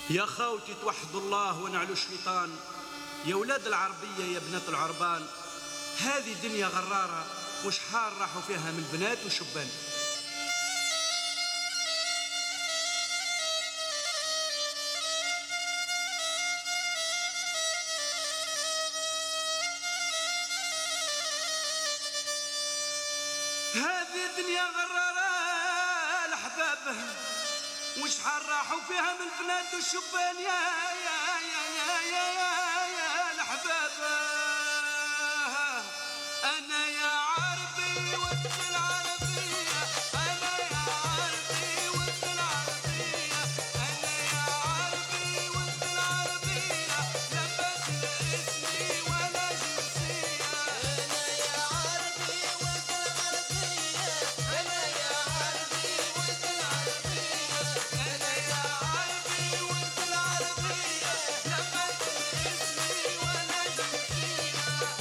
يا خوتي توحدوا الله ونعلوا الشيطان، يا ولاد العربية يا بنات العربان، هذه دنيا غرارة وشحال راحوا فيها من بنات وشبان. هذه دنيا غرارة الأحباب وشحال راحوا فيها من بنات والشبان يا يا يا يا يا يا, يا الأحباب. أنا يا عربي وانت العربية، أنا يا عربي وانت العربية، أنا يا عربي وانت العربية، لبس اسمي ولا جنسية. أنا يا عربي وانت العربية، أنا يا عربي وانت العربية، أنا يا عربي وانت العربية، لبس اسمي ولا جنسية.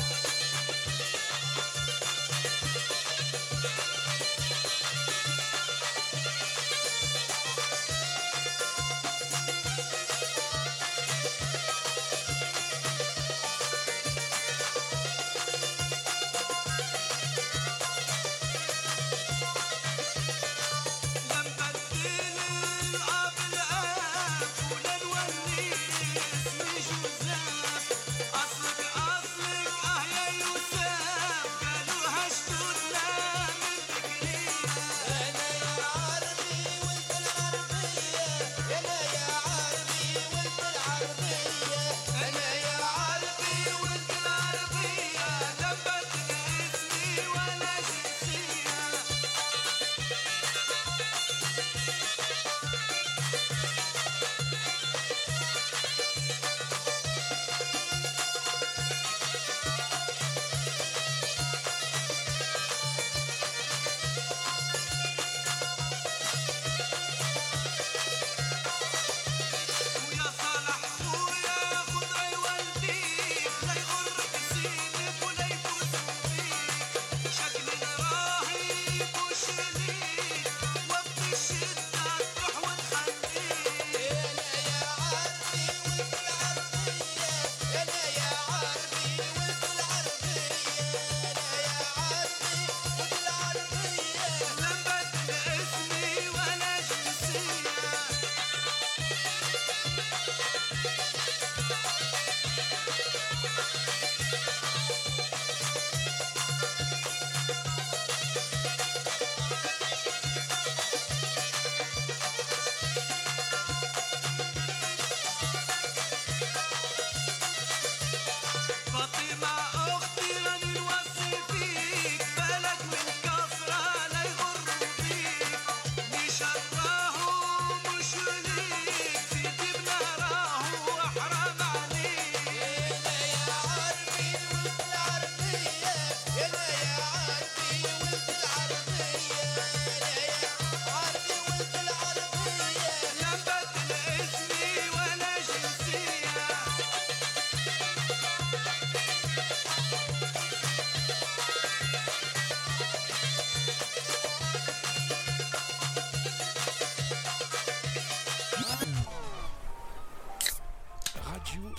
Radio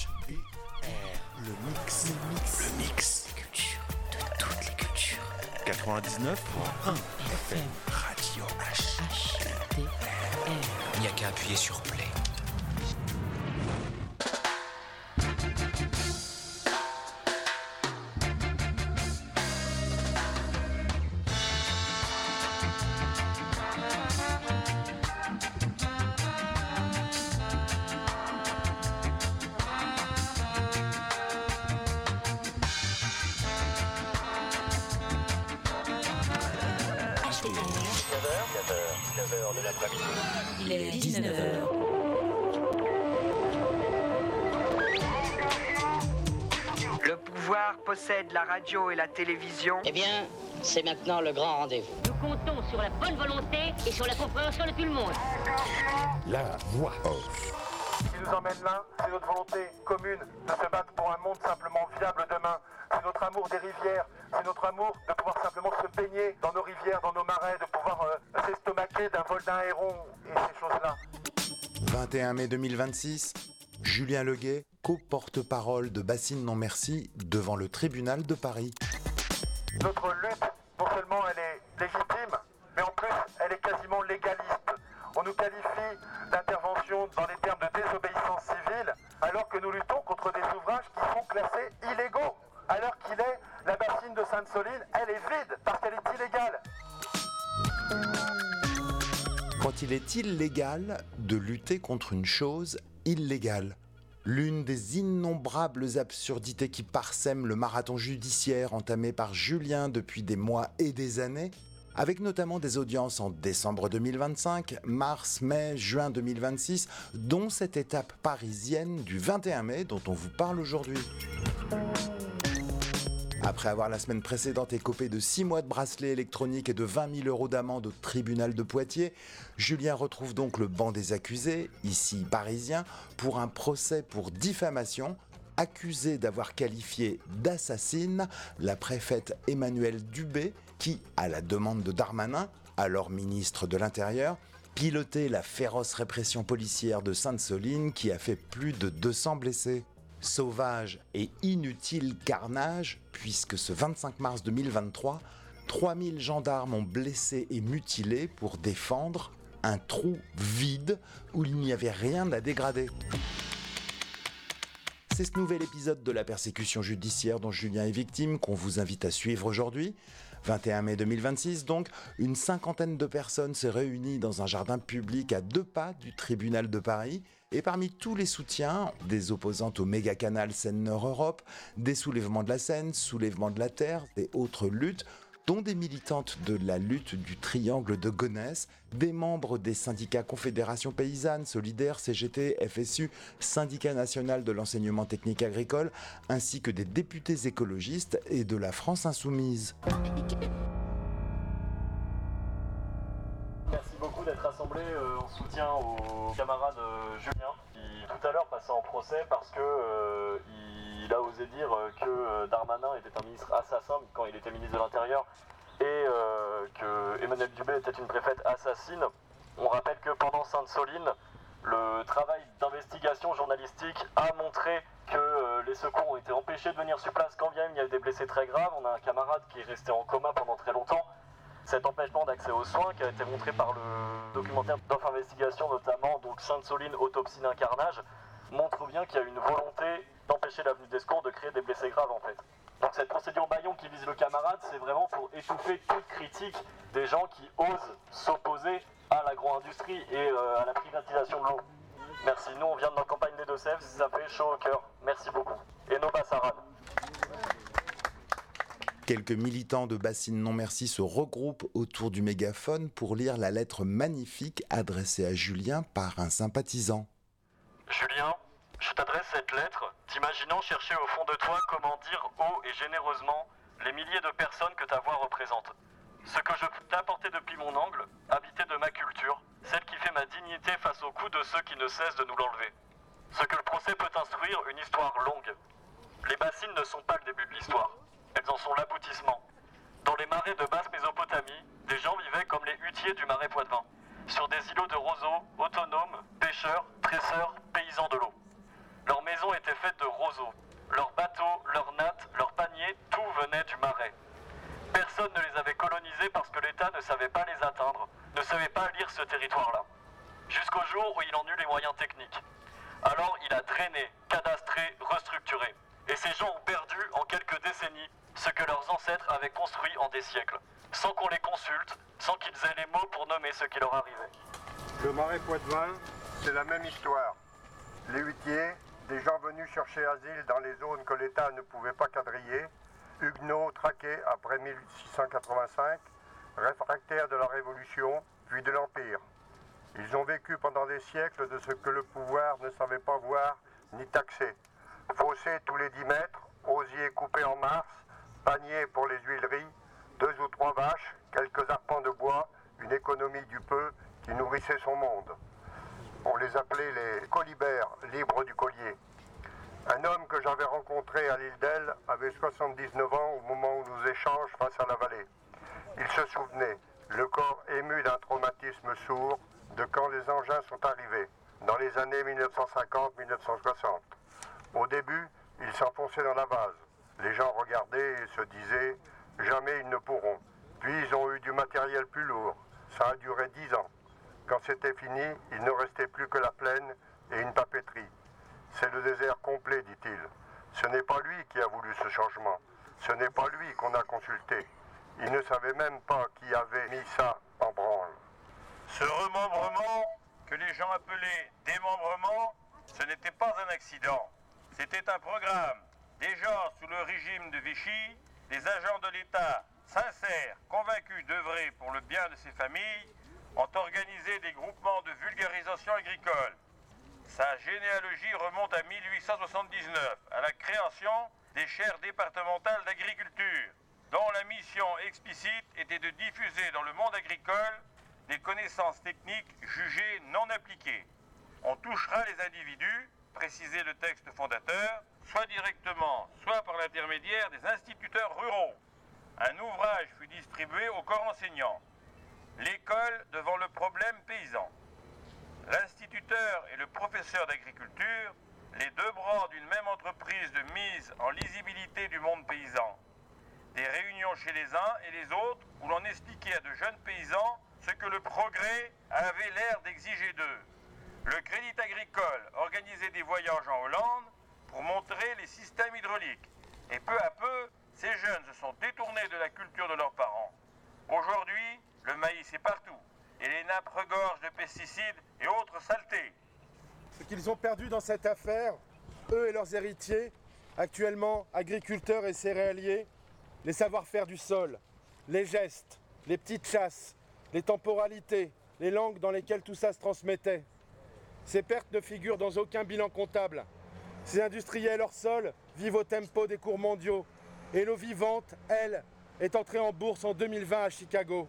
HBR, le mix des cultures, de toutes les cultures. 99.1 FM, Radio HBR. Il n'y a qu'à appuyer sur play. Il est 19h. Le pouvoir possède la radio et la télévision. Eh bien, c'est maintenant le grand rendez-vous. Nous comptons sur la bonne volonté et sur la compréhension de tout le monde. La voix off. Ce qui nous emmène là, c'est notre volonté commune de se battre pour un monde simplement viable demain. C'est notre amour des rivières, c'est notre amour de pouvoir simplement se baigner dans nos rivières, dans nos marais, de pouvoir s'estomaquer d'un vol d'un héron et ces choses-là. 21 mai 2026, Julien Leguet, co-porte-parole de Bassine Non Merci devant le tribunal de Paris. Notre lutte, non seulement elle est légitime, mais en plus elle est quasiment légaliste. On nous qualifie d'intervention dans les termes de désobéissance civile, alors que nous luttons contre des ouvrages qui sont classés illégaux. À l'heure qu'il est, la bassine de Sainte-Soline, elle est vide parce qu'elle est illégale. Quand il est illégal de lutter contre une chose illégale, l'une des innombrables absurdités qui parsèment le marathon judiciaire entamé par Julien depuis des mois et des années, avec notamment des audiences en décembre 2025, mars, mai, juin 2026, dont cette étape parisienne du 21 mai dont on vous parle aujourd'hui. Après avoir la semaine précédente écopé de 6 mois de bracelet électronique et de 20 000 € d'amende au tribunal de Poitiers, Julien retrouve donc le banc des accusés, ici parisien, pour un procès pour diffamation, accusé d'avoir qualifié d'assassine la préfète Emmanuelle Dubé, qui, à la demande de Darmanin, alors ministre de l'Intérieur, pilotait la féroce répression policière de Sainte-Soline qui a fait plus de 200 blessés. Sauvage et inutile carnage, puisque ce 25 mars 2023, 3000 gendarmes ont blessé et mutilé pour défendre un trou vide où il n'y avait rien à dégrader. C'est ce nouvel épisode de la persécution judiciaire dont Julien est victime qu'on vous invite à suivre aujourd'hui. 21 mai 2026 donc, une cinquantaine de personnes s'est réunie dans un jardin public à 2 pas du tribunal de Paris. Et parmi tous les soutiens, des opposantes au méga-canal Seine-Nord-Europe, des soulèvements de la Seine, soulèvements de la Terre et autres luttes, dont des militantes de la lutte du triangle de Gonesse, des membres des syndicats Confédération Paysanne, Solidaire, CGT, FSU, Syndicat National de l'Enseignement Technique Agricole, ainsi que des députés écologistes et de la France Insoumise. Merci beaucoup d'être rassemblés en soutien au camarade Julien, qui tout à l'heure passait en procès parce que il a osé dire que Darmanin était un ministre assassin quand il était ministre de l'Intérieur et que Emmanuelle Dubé était une préfète assassine. On rappelle que pendant Sainte-Soline, le travail d'investigation journalistique a montré que les secours ont été empêchés de venir sur place quand bien même il y avait des blessés très graves. On a un camarade qui est resté en coma pendant très longtemps. Cet empêchement d'accès aux soins, qui a été montré par le documentaire d'Off Investigation notamment, donc Sainte-Soline, autopsie d'un carnage, montre bien qu'il y a une volonté d'empêcher l'avenue des secours de créer des blessés graves en fait. Donc cette procédure Bayon qui vise le camarade, c'est vraiment pour étouffer toute critique des gens qui osent s'opposer à l'agro-industrie et à la privatisation de l'eau. Merci, nous on vient de la campagne des Deux-Sèvres, ça fait chaud au cœur. Merci beaucoup. Et nos Bassarades. Quelques militants de Bassine Non Merci se regroupent autour du mégaphone pour lire la lettre magnifique adressée à Julien par un sympathisant. Julien, je t'adresse cette lettre, t'imaginant chercher au fond de toi comment dire haut et généreusement les milliers de personnes que ta voix représente. Ce que je peux t'apporter depuis mon angle, habité de ma culture, celle qui fait ma dignité face aux coups de ceux qui ne cessent de nous l'enlever. Ce que le procès peut instruire, une histoire longue. Les bassines ne sont pas le début de l'histoire. Elles en sont l'aboutissement. Dans les marais de basse Mésopotamie, des gens vivaient comme les huttiers du marais Poitevin, sur des îlots de roseaux, autonomes, pêcheurs, tresseurs, paysans de l'eau. Leurs maisons étaient faites de roseaux. Leurs bateaux, leurs nattes, leurs paniers, tout venait du marais. Personne ne les avait colonisés parce que l'État ne savait pas les atteindre, ne savait pas lire ce territoire-là. Jusqu'au jour où il en eut les moyens techniques. Alors il a drainé, cadastré, restructuré. Et ces gens ont perdu en quelques décennies ce que leurs ancêtres avaient construit en des siècles, sans qu'on les consulte, sans qu'ils aient les mots pour nommer ce qui leur arrivait. Le marais Poitevin, c'est la même histoire. Les huttiers, des gens venus chercher asile dans les zones que l'État ne pouvait pas quadriller, huguenots traqués après 1685, réfractaires de la Révolution, puis de l'Empire. Ils ont vécu pendant des siècles de ce que le pouvoir ne savait pas voir ni taxer. Fossés tous les 10 mètres, osiers coupés en mars, paniers pour les huileries, 2 ou 3 vaches, quelques arpents de bois, une économie du peu qui nourrissait son monde. On les appelait les colibères, libres du collier. Un homme que j'avais rencontré à l'île d'Elle avait 79 ans au moment où nous échanges face à la vallée. Il se souvenait, le corps ému d'un traumatisme sourd, de quand les engins sont arrivés. dans les années 1950-1960. Au début, ils s'enfonçaient dans la vase. Les gens regardaient et se disaient « jamais ils ne pourront ». Puis ils ont eu du matériel plus lourd. Ça a duré 10 ans. Quand c'était fini, il ne restait plus que la plaine et une papeterie. C'est le désert complet, dit-il. Ce n'est pas lui qui a voulu ce changement. Ce n'est pas lui qu'on a consulté. Il ne savait même pas qui avait mis ça en branle. Ce remembrement, que les gens appelaient démembrement, ce n'était pas un accident. C'était un programme. Déjà sous le régime de Vichy, des agents de l'État sincères, convaincus d'œuvrer pour le bien de ces familles, ont organisé des groupements de vulgarisation agricole. Sa généalogie remonte à 1879, à la création des chaires départementales d'agriculture, dont la mission explicite était de diffuser dans le monde agricole des connaissances techniques jugées non appliquées. On touchera les individus, précisait le texte fondateur, soit directement, soit par l'intermédiaire des instituteurs ruraux. Un ouvrage fut distribué au corps enseignant. L'école devant le problème paysan. L'instituteur et le professeur d'agriculture, les deux bras d'une même entreprise de mise en lisibilité du monde paysan. Des réunions chez les uns et les autres où l'on expliquait à de jeunes paysans ce que le progrès avait l'air d'exiger d'eux. Le Crédit Agricole organisait des voyages en Hollande pour montrer les systèmes hydrauliques. Et peu à peu, ces jeunes se sont détournés de la culture de leurs parents. Aujourd'hui, le maïs est partout et les nappes regorgent de pesticides et autres saletés. Ce qu'ils ont perdu dans cette affaire, eux et leurs héritiers, actuellement agriculteurs et céréaliers, les savoir-faire du sol, les gestes, les petites chasses, les temporalités, les langues dans lesquelles tout ça se transmettait. Ces pertes ne figurent dans aucun bilan comptable. Ces industriels hors sol vivent au tempo des cours mondiaux. Et l'eau vivante, elle, est entrée en bourse en 2020 à Chicago.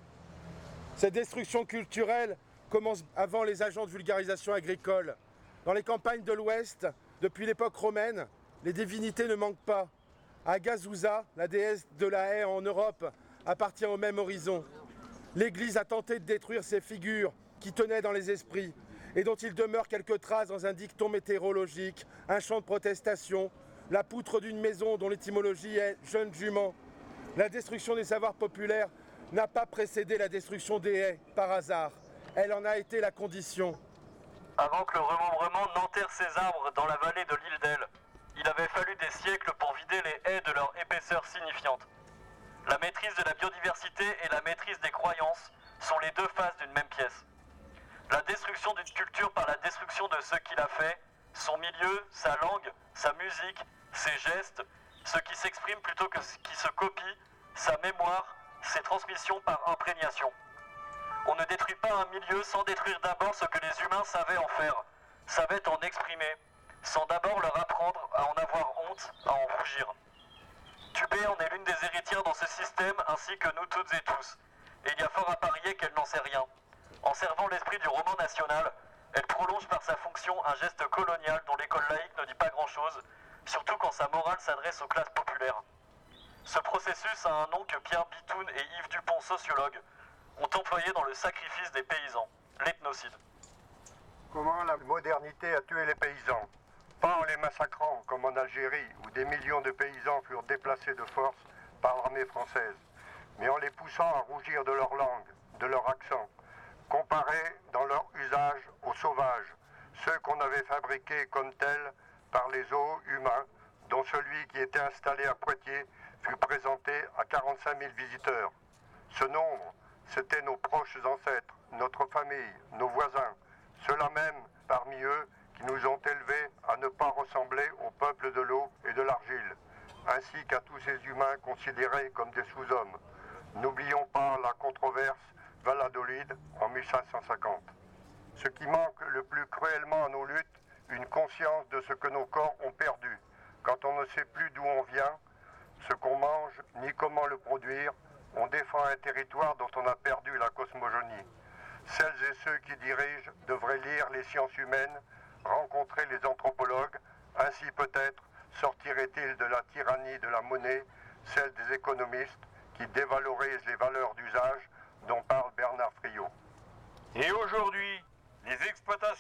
Cette destruction culturelle commence avant les agents de vulgarisation agricole. Dans les campagnes de l'Ouest, depuis l'époque romaine, les divinités ne manquent pas. Agathusa, la déesse de la haie en Europe, appartient au même horizon. L'Église a tenté de détruire ces figures qui tenaient dans les esprits et dont il demeure quelques traces dans un dicton météorologique, un chant de protestation, la poutre d'une maison dont l'étymologie est « jeune jument ». La destruction des savoirs populaires n'a pas précédé la destruction des haies par hasard. Elle en a été la condition. Avant que le remembrement n'enterre ces arbres dans la vallée de l'île d'Elle, il avait fallu des siècles pour vider les haies de leur épaisseur signifiante. La maîtrise de la biodiversité et la maîtrise des croyances sont les deux faces d'une même pièce. La destruction d'une culture par la destruction de ce qu'il a fait, son milieu, sa langue, sa musique, ses gestes, ce qui s'exprime plutôt que ce qui se copie, sa mémoire, ses transmissions par imprégnation. On ne détruit pas un milieu sans détruire d'abord ce que les humains savaient en faire, savaient en exprimer, sans d'abord leur apprendre à en avoir honte, à en rougir. Tubé en est l'une des héritières dans ce système, ainsi que nous toutes et tous. Et il y a fort à parier qu'elle n'en sait rien. En servant l'esprit du roman national, elle prolonge par sa fonction un geste colonial dont l'école laïque ne dit pas grand-chose, surtout quand sa morale s'adresse aux classes populaires. Ce processus a un nom que Pierre Bitoun et Yves Dupont, sociologues, ont employé dans le sacrifice des paysans, l'ethnocide. Comment la modernité a tué les paysans? Pas en les massacrant, comme en Algérie, où des millions de paysans furent déplacés de force par l'armée française, mais en les poussant à rougir de leur langue, de leur accent, comparés dans leur usage aux sauvages, ceux qu'on avait fabriqués comme tels par les zoos humains, dont celui qui était installé à Poitiers fut présenté à 45 000 visiteurs. Ce nombre, c'était nos proches ancêtres, notre famille, nos voisins, ceux-là même, parmi eux, qui nous ont élevés à ne pas ressembler au peuple de l'eau et de l'argile, ainsi qu'à tous ces humains considérés comme des sous-hommes. N'oublions pas la controverse Valladolid en 1550. Ce qui manque le plus cruellement à nos luttes, une conscience de ce que nos corps ont perdu, quand on ne sait plus d'où on vient, ce qu'on mange, ni comment le produire, on défend un territoire dont on a perdu la cosmogonie. Celles et ceux qui dirigent devraient lire les sciences humaines, rencontrer les anthropologues, ainsi peut-être sortirait-il de la tyrannie de la monnaie, celle des économistes qui dévalorisent les valeurs d'usage dont parle Bernard Friot. Et aujourd'hui, les exploitations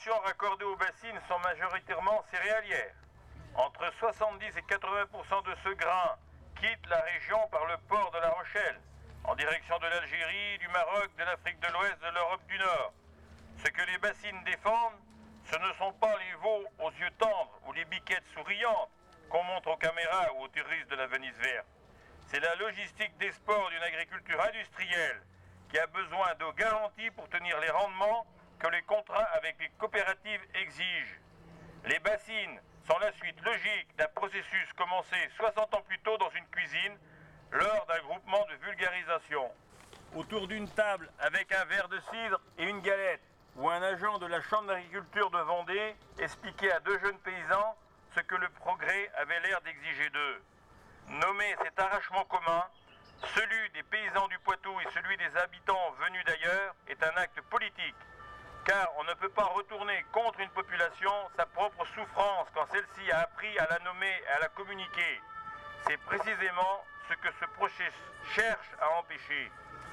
subventions raccordées aux bassines sont majoritairement céréalières. Entre 70 et 80% de ce grain quitte la région par le port de La Rochelle, en direction de l'Algérie, du Maroc, de l'Afrique de l'Ouest, de l'Europe du Nord. Ce que les bassines défendent, ce ne sont pas les veaux aux yeux tendres ou les biquettes souriantes qu'on montre aux caméras ou aux touristes de la Venise verte. C'est la logistique des sports d'une agriculture industrielle qui a besoin de garanties pour tenir les rendements que les contrats avec les coopératives exigent. Les bassines sont la suite logique d'un processus commencé 60 ans plus tôt dans une cuisine lors d'un groupement de vulgarisation. Autour d'une table avec un verre de cidre et une galette, où un agent de la Chambre d'agriculture de Vendée expliquait à deux jeunes paysans ce que le progrès avait l'air d'exiger d'eux. Nommer cet arrachement commun, celui des paysans du Poitou et celui des habitants venus d'ailleurs, est un acte politique. Car on ne peut pas retourner contre une population sa propre souffrance quand celle-ci a appris à la nommer et à la communiquer. C'est précisément ce que ce projet cherche à empêcher.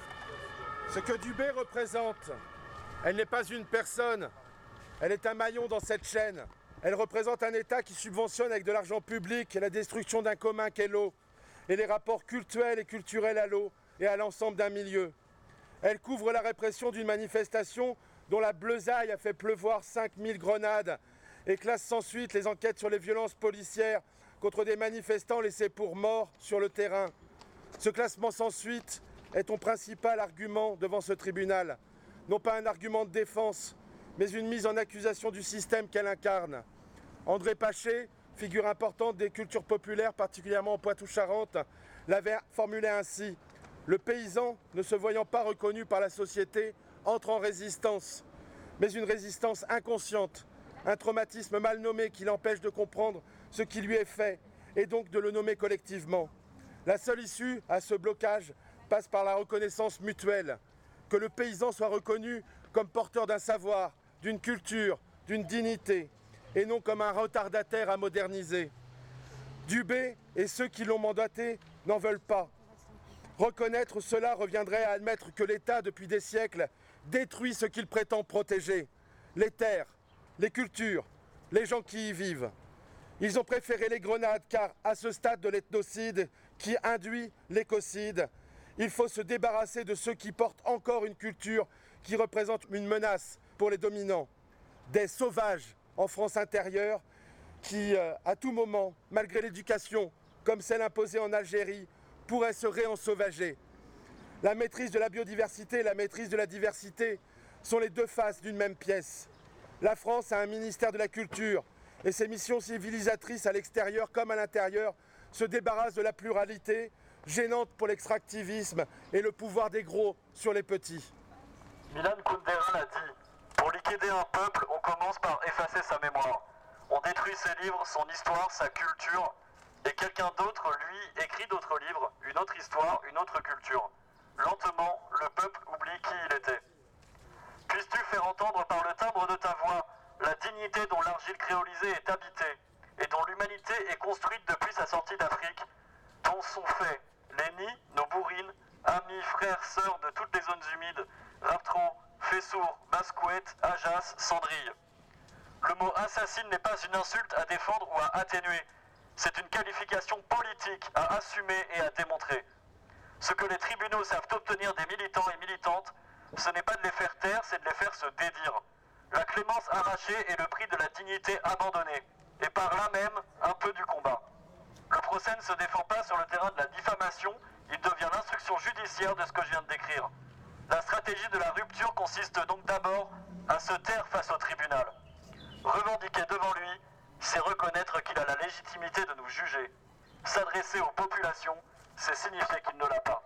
Ce que Dubé représente, elle n'est pas une personne, elle est un maillon dans cette chaîne. Elle représente un État qui subventionne avec de l'argent public la destruction d'un commun qu'est l'eau et les rapports cultuels et culturels à l'eau et à l'ensemble d'un milieu. Elle couvre la répression d'une manifestation dont la bleusaille a fait pleuvoir 5000 grenades et classe sans suite les enquêtes sur les violences policières contre des manifestants laissés pour morts sur le terrain. Ce classement sans suite est ton principal argument devant ce tribunal. Non pas un argument de défense, mais une mise en accusation du système qu'elle incarne. André Paché, figure importante des cultures populaires, particulièrement en Poitou-Charentes, l'avait formulé ainsi. Le paysan, ne se voyant pas reconnu par la société, entre en résistance, mais une résistance inconsciente, un traumatisme mal nommé qui l'empêche de comprendre ce qui lui est fait, et donc de le nommer collectivement. La seule issue à ce blocage passe par la reconnaissance mutuelle, que le paysan soit reconnu comme porteur d'un savoir, d'une culture, d'une dignité, et non comme un retardataire à moderniser. Dubé et ceux qui l'ont mandaté n'en veulent pas. Reconnaître cela reviendrait à admettre que l'État, depuis des siècles, détruit ce qu'il prétend protéger, les terres, les cultures, les gens qui y vivent. Ils ont préféré les grenades car, à ce stade de l'ethnocide qui induit l'écocide, il faut se débarrasser de ceux qui portent encore une culture qui représente une menace pour les dominants. Des sauvages en France intérieure qui, à tout moment, malgré l'éducation, comme celle imposée en Algérie, pourraient se réensauvager. La maîtrise de la biodiversité et la maîtrise de la diversité sont les deux faces d'une même pièce. La France a un ministère de la culture et ses missions civilisatrices à l'extérieur comme à l'intérieur se débarrassent de la pluralité, gênante pour l'extractivisme et le pouvoir des gros sur les petits. Milan Kundera l'a dit, pour liquider un peuple, on commence par effacer sa mémoire. On détruit ses livres, son histoire, sa culture, et quelqu'un d'autre, lui, écrit d'autres livres, une autre histoire, une autre culture. Lentement, le peuple oublie qui il était. Puisses-tu faire entendre par le timbre de ta voix la dignité dont l'argile créolisée est habitée et dont l'humanité est construite depuis sa sortie d'Afrique, dont sont faits les nids, nos bourrines, amis, frères, sœurs de toutes les zones humides, Raptro, Fessour, Bascouette, Ajas, Cendrille. Le mot assassine n'est pas une insulte à défendre ou à atténuer. C'est une qualification politique à assumer et à démontrer. Ce que les tribunaux savent obtenir des militants et militantes, ce n'est pas de les faire taire, c'est de les faire se dédire. La clémence arrachée est le prix de la dignité abandonnée, et par là même, un peu du combat. Le procès ne se défend pas sur le terrain de la diffamation, il devient l'instruction judiciaire de ce que je viens de décrire. La stratégie de la rupture consiste donc d'abord à se taire face au tribunal. Revendiquer devant lui, c'est reconnaître qu'il a la légitimité de nous juger. S'adresser aux populations, c'est signifier qu'il ne l'a pas.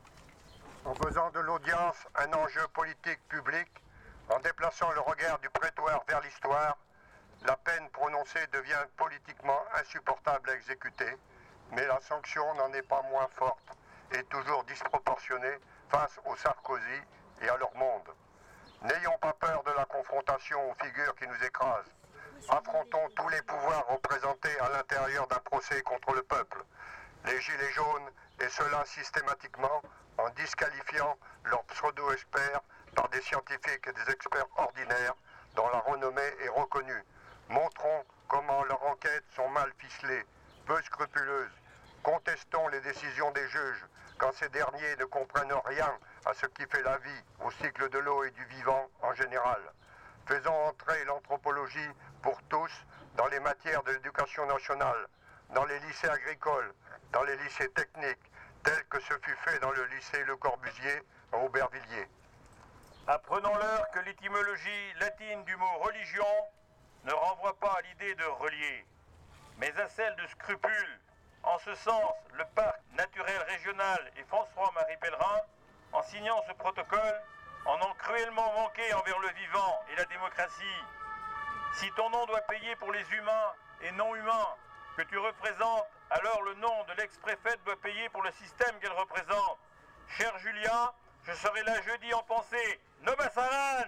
En faisant de l'audience un enjeu politique public, en déplaçant le regard du prétoire vers l'histoire, la peine prononcée devient politiquement insupportable à exécuter, mais la sanction n'en est pas moins forte et toujours disproportionnée face aux Sarkozy et à leur monde. N'ayons pas peur de la confrontation aux figures qui nous écrasent. Affrontons tous les pouvoirs représentés à l'intérieur d'un procès contre le peuple. Les gilets jaunes, et cela systématiquement en disqualifiant leurs pseudo-experts par des scientifiques et des experts ordinaires, dont la renommée est reconnue. Montrons comment leurs enquêtes sont mal ficelées, peu scrupuleuses. Contestons les décisions des juges quand ces derniers ne comprennent rien à ce qui fait la vie, au cycle de l'eau et du vivant en général. Faisons entrer l'anthropologie pour tous dans les matières de l'éducation nationale, dans les lycées agricoles, dans les lycées techniques, tel que ce fut fait dans le lycée Le Corbusier à Aubervilliers. Apprenons-leur que l'étymologie latine du mot religion ne renvoie pas à l'idée de relier, mais à celle de scrupule. En ce sens, le parc naturel régional et François-Marie Pellerin, en signant ce protocole, en ont cruellement manqué envers le vivant et la démocratie. Si ton nom doit payer pour les humains et non humains que tu représentes, alors le nom de l'ex-préfète doit payer pour le système qu'elle représente. Cher Julien, je serai là jeudi en pensée. Nobassaran!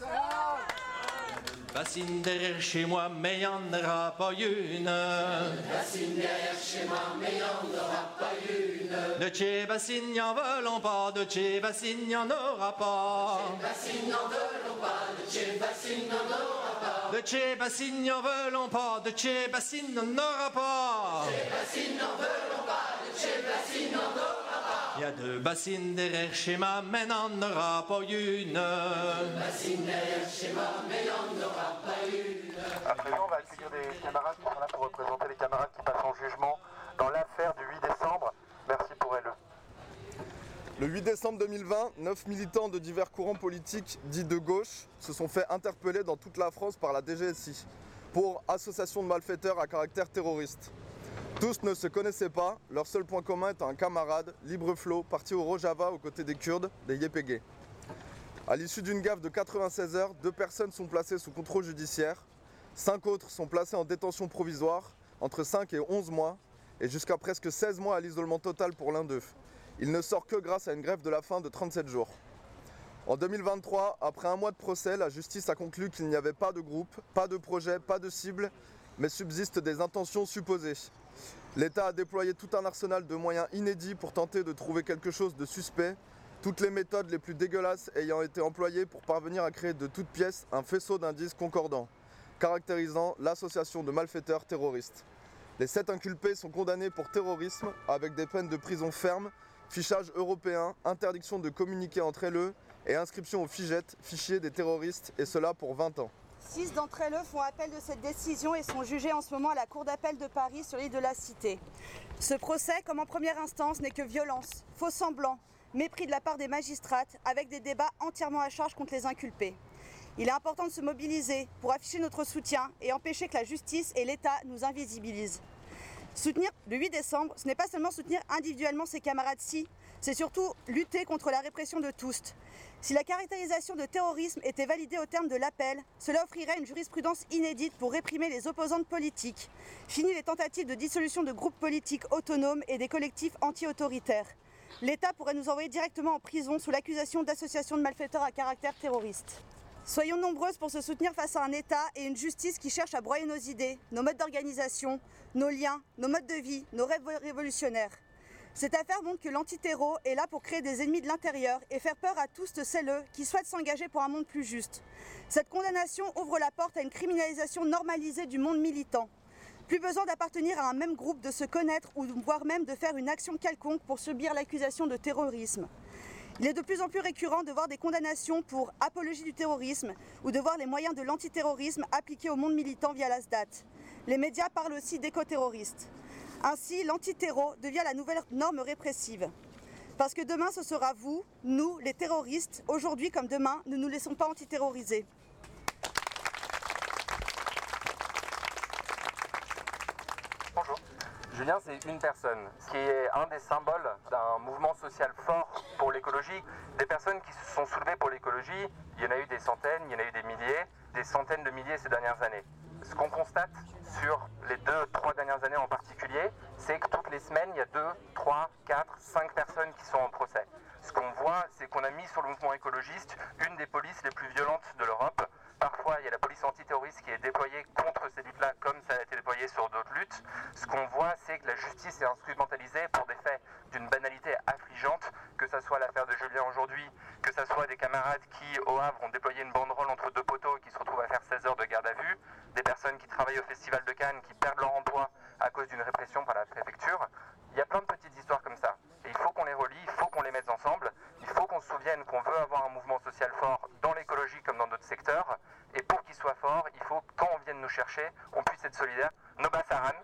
Bassine derrière chez moi, mais il n'y en aura pas une. Bassine derrière chez moi, mais il n'y en aura pas une. De chez Bassine, n'en veulons pas, de chez Bassine, n'y en aura pas. De chez Bassine, n'en veulons pas, de chez Bassine, n'en aura pas. De chez Bassine, n'en veulons pas, de chez Bassine, n'en aura pas. De chez Bassine, n'en veulons pas, de chez Bassine, n'en aura pas. Il y a deux bassines derrière chez moi, mais n'en aura pas une. Bassine derrière chez moi, mais n'en aura pas une. À présent, on va accueillir des camarades qui sont là pour représenter les camarades qui passent en jugement dans l'affaire du 8 décembre. Merci pour elle. Le 8 décembre 2020, 9 militants de divers courants politiques dits de gauche se sont fait interpeller dans toute la France par la DGSI pour association de malfaiteurs à caractère terroriste. Tous ne se connaissaient pas, leur seul point commun est un camarade, Libreflot, parti au Rojava aux côtés des Kurdes, des YPG. À l'issue d'une gaffe de 96 heures, 2 personnes sont placées sous contrôle judiciaire, 5 autres sont placées en détention provisoire, entre 5 et 11 mois, et jusqu'à presque 16 mois à l'isolement total pour l'un d'eux. Il ne sort que grâce à une grève de la faim de 37 jours. En 2023, après un mois de procès, la justice a conclu qu'il n'y avait pas de groupe, pas de projet, pas de cible, mais subsistent des intentions supposées. L'État a déployé tout un arsenal de moyens inédits pour tenter de trouver quelque chose de suspect, toutes les méthodes les plus dégueulasses ayant été employées pour parvenir à créer de toutes pièces un faisceau d'indices concordants, caractérisant l'association de malfaiteurs terroristes. Les 7 inculpés sont condamnés pour terrorisme avec des peines de prison ferme, fichage européen, interdiction de communiquer entre eux et inscription au FIGET, fichier des terroristes, et cela pour 20 ans. 6 d'entre elles font appel de cette décision et sont jugées en ce moment à la Cour d'appel de Paris sur l'île de la Cité. Ce procès, comme en première instance, n'est que violence, faux semblants, mépris de la part des magistrates, avec des débats entièrement à charge contre les inculpés. Il est important de se mobiliser pour afficher notre soutien et empêcher que la justice et l'État nous invisibilisent. Soutenir le 8 décembre, ce n'est pas seulement soutenir individuellement ses camarades-ci, c'est surtout lutter contre la répression de tous. Si la caractérisation de terrorisme était validée au terme de l'appel, cela offrirait une jurisprudence inédite pour réprimer les opposantes politiques. Fini les tentatives de dissolution de groupes politiques autonomes et des collectifs anti-autoritaires. L'État pourrait nous envoyer directement en prison sous l'accusation d'association de malfaiteurs à caractère terroriste. Soyons nombreuses pour se soutenir face à un État et une justice qui cherche à broyer nos idées, nos modes d'organisation, nos liens, nos modes de vie, nos rêves révolutionnaires. Cette affaire montre que l'antiterreau est là pour créer des ennemis de l'intérieur et faire peur à tous celles qui souhaitent s'engager pour un monde plus juste. Cette condamnation ouvre la porte à une criminalisation normalisée du monde militant. Plus besoin d'appartenir à un même groupe, de se connaître ou voire même de faire une action quelconque pour subir l'accusation de terrorisme. Il est de plus en plus récurrent de voir des condamnations pour apologie du terrorisme ou de voir les moyens de l'antiterrorisme appliqués au monde militant via la SDAT. Les médias parlent aussi d'éco-terroristes. Ainsi, l'antiterreau devient la nouvelle norme répressive. Parce que demain, ce sera vous, nous, les terroristes. Aujourd'hui comme demain, ne nous laissons pas antiterroriser. Bonjour. Julien, c'est une personne qui est un des symboles d'un mouvement social fort pour l'écologie. Des personnes qui se sont soulevées pour l'écologie, il y en a eu des centaines, il y en a eu des milliers, des centaines de milliers ces dernières années. Ce qu'on constate sur les 2-3 dernières années en particulier, c'est que toutes les semaines, il y a 2, 3, 4, 5 personnes qui sont en procès. Ce qu'on voit, c'est qu'on a mis sur le mouvement écologiste une des polices les plus violentes de l'Europe. Parfois, il y a la police antiterroriste qui est déployée contre ces luttes-là, comme ça a été déployé sur d'autres luttes. Ce qu'on voit, c'est que la justice est instrumentalisée pour des faits d'une banalité affligeante, que ça soit l'affaire de Julien aujourd'hui, que ça soit des camarades qui, au Havre, ont déployé une banderole entre deux poteaux et qui se retrouvent à faire 16 heures de garde à vue, des personnes qui travaillent au Festival de Cannes qui perdent leur emploi à cause d'une répression par la préfecture. Il y a plein de petites histoires comme ça. Et il faut qu'on les relie, il faut qu'on les mette ensemble, il faut qu'on se souvienne qu'on veut avoir un mouvement social fort dans l'écologie comme dans d'autres secteurs. Et pour qu'il soit fort, il faut que quand on vienne nous chercher, on puisse être solidaire. Noba Saran.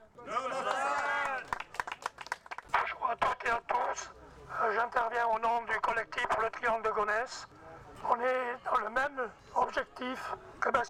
Bonjour à toutes et à tous. J'interviens au nom du collectif pour le Triangle de Gonesse. On est dans le même objectif que